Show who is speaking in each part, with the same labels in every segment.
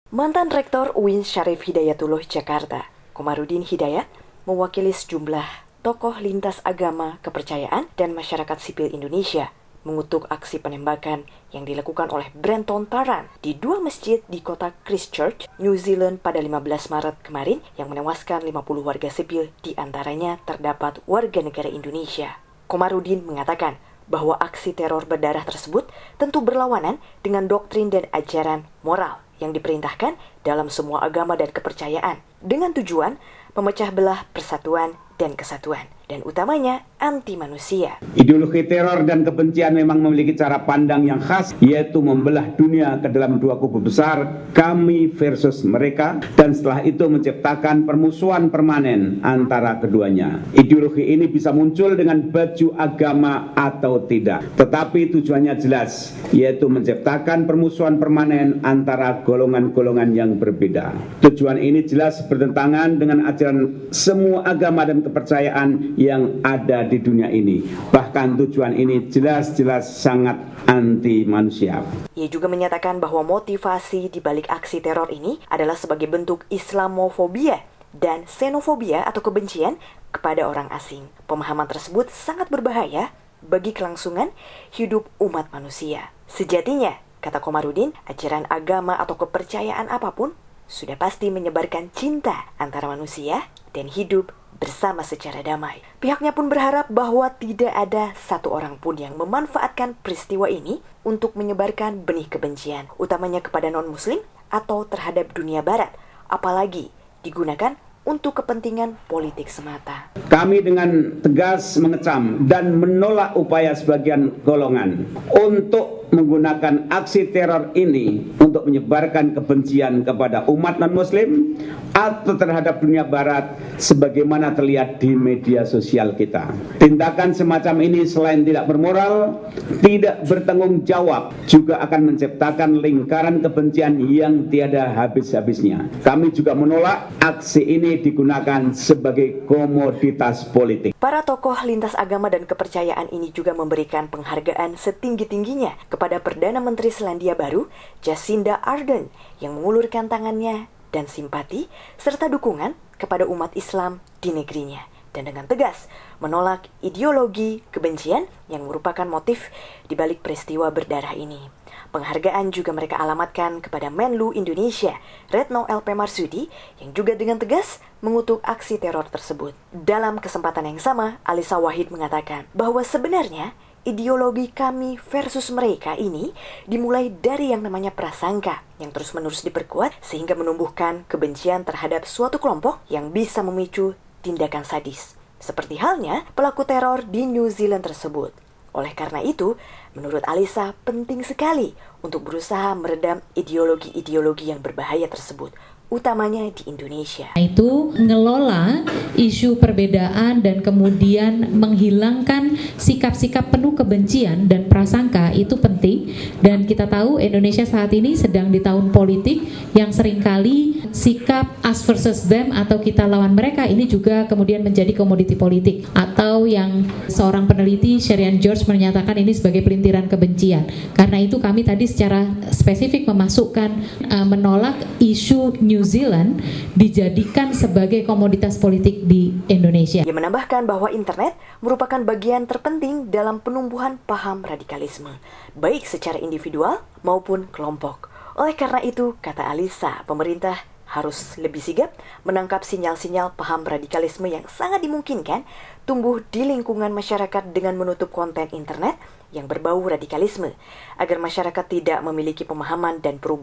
Speaker 1: Mantan Rektor UIN Syarif Hidayatullah Jakarta, Komarudin Hidayat, mewakili sejumlah tokoh lintas agama, kepercayaan, dan masyarakat sipil Indonesia mengutuk aksi penembakan yang dilakukan oleh Brenton Tarrant di dua masjid di kota Christchurch, New Zealand pada 15 Maret kemarin yang menewaskan 50 warga sipil, di antaranya terdapat warga negara Indonesia. Komarudin mengatakan bahwa aksi teror berdarah tersebut tentu berlawanan dengan doktrin dan ajaran moral yang diperintahkan dalam semua agama dan kepercayaan, dengan tujuan memecah belah persatuan dan kesatuan, dan utamanya anti manusia.
Speaker 2: Ideologi teror dan kebencian memang memiliki cara pandang yang khas, yaitu membelah dunia ke dalam dua kubu besar, kami versus mereka, dan setelah itu menciptakan permusuhan permanen antara keduanya. Ideologi ini bisa muncul dengan baju agama atau tidak, tetapi tujuannya jelas, yaitu menciptakan permusuhan permanen antara golongan-golongan yang berbeda. Tujuan ini jelas bertentangan dengan ajaran semua agama dan kepercayaan yang ada di dunia ini. Bahkan tujuan ini jelas-jelas sangat anti manusia.
Speaker 1: Ia juga menyatakan bahwa motivasi di balik aksi teror ini adalah sebagai bentuk Islamofobia dan xenofobia atau kebencian kepada orang asing. Pemahaman tersebut sangat berbahaya bagi kelangsungan hidup umat manusia. Sejatinya, kata Komarudin, ajaran agama atau kepercayaan apapun sudah pasti menyebarkan cinta antara manusia dan hidup bersama secara damai. Pihaknya pun berharap bahwa tidak ada satu orang pun yang memanfaatkan peristiwa ini untuk menyebarkan benih kebencian, utamanya kepada non-muslim atau terhadap dunia barat, apalagi digunakan untuk kepentingan politik semata.
Speaker 2: Kami dengan tegas mengecam dan menolak upaya sebagian golongan untuk menggunakan aksi teror ini untuk menyebarkan kebencian kepada umat non-muslim atau terhadap dunia barat sebagaimana terlihat di media sosial kita. Tindakan semacam ini selain tidak bermoral, tidak bertanggung jawab, juga akan menciptakan lingkaran kebencian yang tiada habis-habisnya. Kami juga menolak aksi ini digunakan sebagai komoditas politik.
Speaker 1: Para tokoh lintas agama dan kepercayaan ini juga memberikan penghargaan setinggi-tingginya kepada Perdana Menteri Selandia Baru, Jacinda Ardern, yang mengulurkan tangannya dan simpati serta dukungan kepada umat Islam di negerinya, dan dengan tegas menolak ideologi kebencian yang merupakan motif di balik peristiwa berdarah ini. Penghargaan juga mereka alamatkan kepada Menlu Indonesia, Retno LP Marsudi, yang juga dengan tegas mengutuk aksi teror tersebut. Dalam kesempatan yang sama, Alisa Wahid mengatakan bahwa sebenarnya ideologi kami versus mereka ini dimulai dari yang namanya prasangka yang terus-menerus diperkuat sehingga menumbuhkan kebencian terhadap suatu kelompok yang bisa memicu tindakan sadis, seperti halnya pelaku teror di New Zealand tersebut. Oleh karena itu, menurut Alisa penting sekali untuk berusaha meredam ideologi-ideologi yang berbahaya tersebut, utamanya di Indonesia.
Speaker 3: Itu ngelola isu perbedaan dan kemudian menghilangkan sikap-sikap penuh kebencian dan prasangka itu penting, dan kita tahu Indonesia saat ini sedang di tahun politik yang seringkali sikap us versus them atau kita lawan mereka ini juga kemudian menjadi komoditi politik, atau yang seorang peneliti Sherian George menyatakan ini sebagai pelintiran kebencian. Karena itu kami tadi secara spesifik memasukkan menolak isu New Zealand dijadikan sebagai komoditas politik di Indonesia.
Speaker 1: Ia menambahkan bahwa internet merupakan bagian terpenting dalam penumbuhan paham radikalisme, baik secara individual maupun kelompok. Oleh karena itu, kata Alisa, pemerintah harus lebih sigap menangkap sinyal-sinyal paham radikalisme yang sangat dimungkinkan tumbuh di lingkungan masyarakat dengan menutup konten internet yang berbau radikalisme, agar masyarakat tidak memiliki pemahaman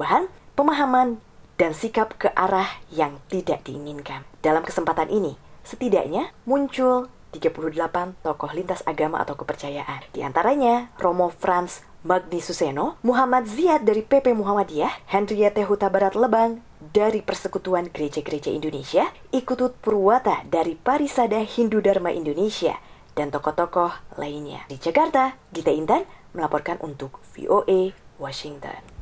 Speaker 1: dan sikap ke arah yang tidak diinginkan. Dalam kesempatan ini, setidaknya muncul 38 tokoh lintas agama atau kepercayaan. Di antaranya Romo Frans Magni Suseno, Muhammad Ziad dari PP Muhammadiyah, Henriette Huta Barat Lebang dari Persekutuan Gereja-Gereja Indonesia, Ikutut Purwata dari Parisada Hindu Dharma Indonesia, dan tokoh-tokoh lainnya. Di Jakarta, Gita Intan melaporkan untuk VOA Washington.